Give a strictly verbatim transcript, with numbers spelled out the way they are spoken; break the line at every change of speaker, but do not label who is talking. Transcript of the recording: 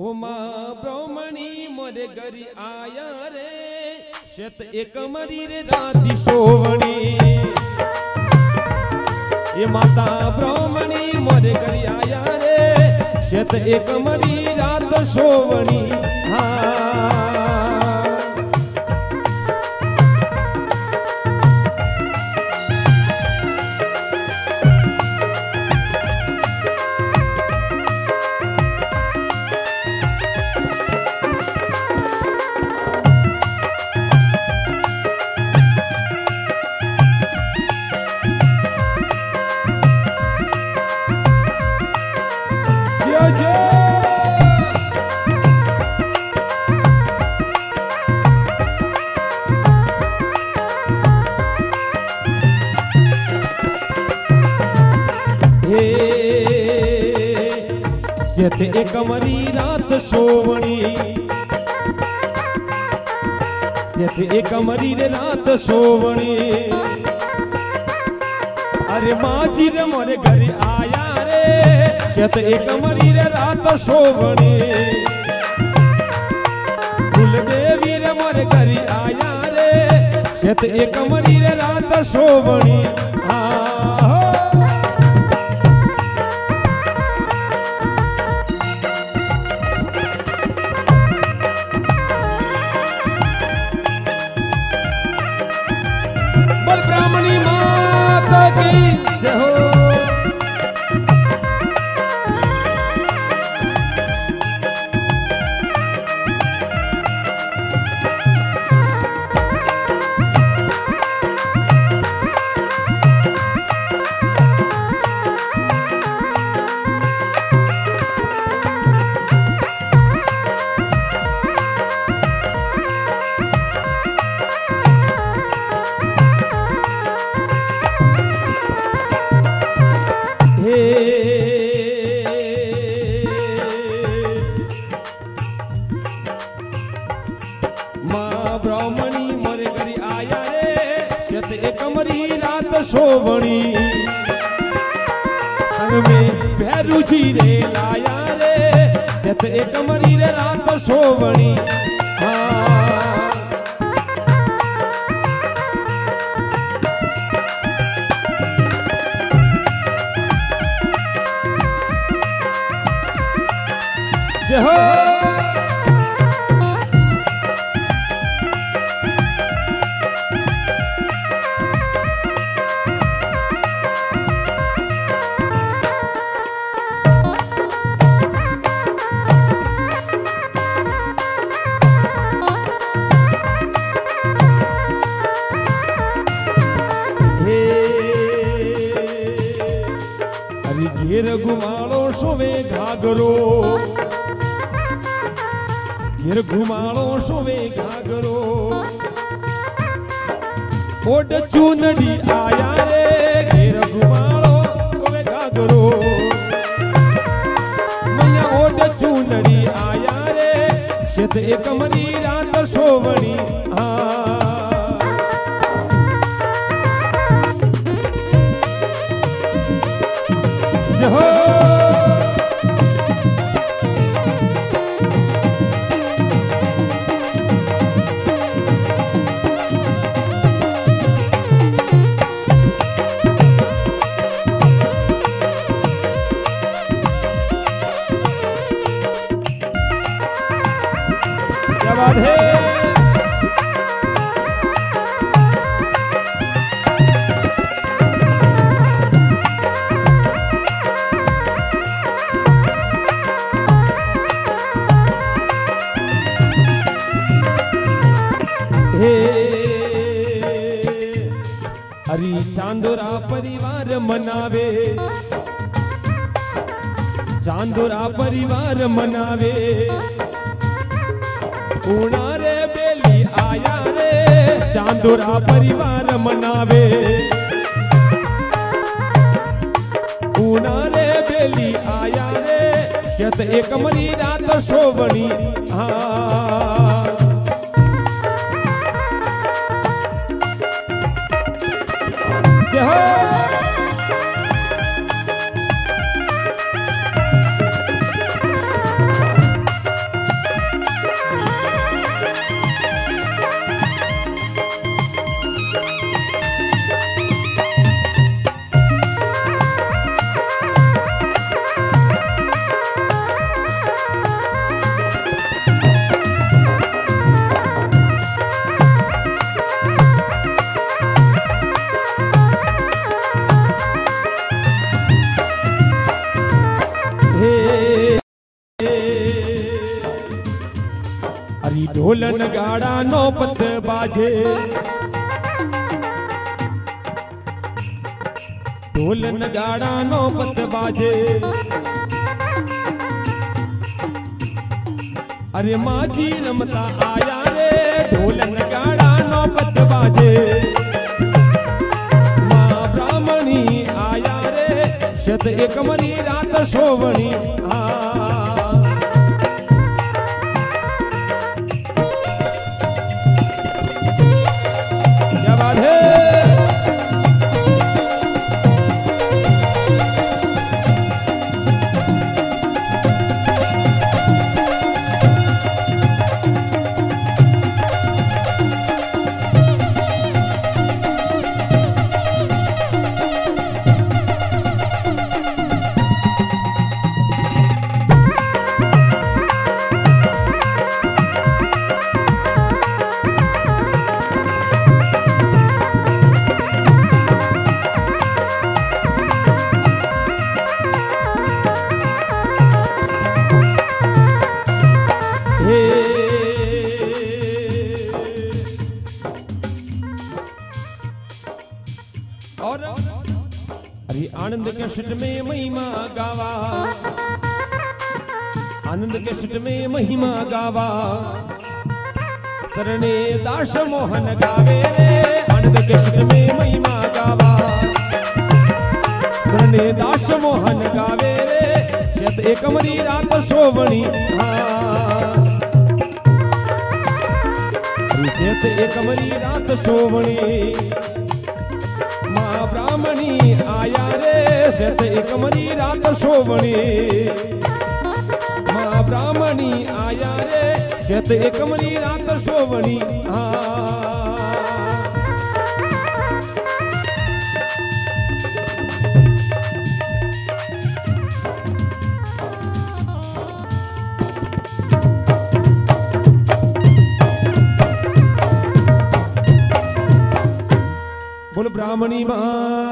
ओमा ब्राह्मणी मोरे गरी आया रे शेत एक मरी रे राती सोवणी ये माता ब्राह्मणी मोरे गरी आया रे शेत एक मरी रात सोवणी हाँ शेत एक मरी रात सोवणी शेत एक मरी रे रात सोवणी अरे माजी रे मोरे घर आया रे शेत एक मरी रे रात सोवणी कुलदेवी रे मोरे घर आया रे शेत एक मरी रे रात सोवणी हाँ ब्राह्मणी माता की जय हो। मां ब्राह्मणी मोरे घरी आया रे शेत एक मरी रात सोवणी संग में भैरू जी रे लाया रे शेत एक मरी रे रात सोवणी हाँ जय हो। घेर घुमाड़ो सोवे घाघरो घेर घुमाड़ो सोवे घाघरो ओड चूनड़ी आया रे घेर घुमाड़ो सोवे घाघरो मैया ओड चूनड़ी आया रे शेत एक मरी रात सोवणी हाँ हो क्या बात है। हरी चांदोरा परिवार मनावे चांदोरा परिवार मनावे ऊना रे बेली आया रे चांदोरा परिवार मनावे ऊना रे बेली आया रे शेत एक मरी रात सोवणी हाँ ढोल नगाड़ा नौबत बाजे, ढोल नगाड़ा नौबत बाजे। अरे माझी रमता आया रे ढोल नगाड़ा नौबत बाजे। माँ ब्राह्मणी आया रे शत एक मरी रात सोवणी। हाँ क्या बात है। और अरे आनंद के सुट में महिमा गावा, आनंद के सुट में महिमा गावा। सरणे दास मोहन गावे रे आनंद के सुट में महिमा गावा। सरणे दास मोहन गावे रे शत एक मरी रात सोवणी। हाँ शत एक मरी रात सोवणी। माँ ब्राह्मणी आया रे शत एक मरी रात सोवणी। माँ ब्राह्मणी आया रे शत एक मरी रात सोवणी। हाँ बोल ब्राह्मणी माँ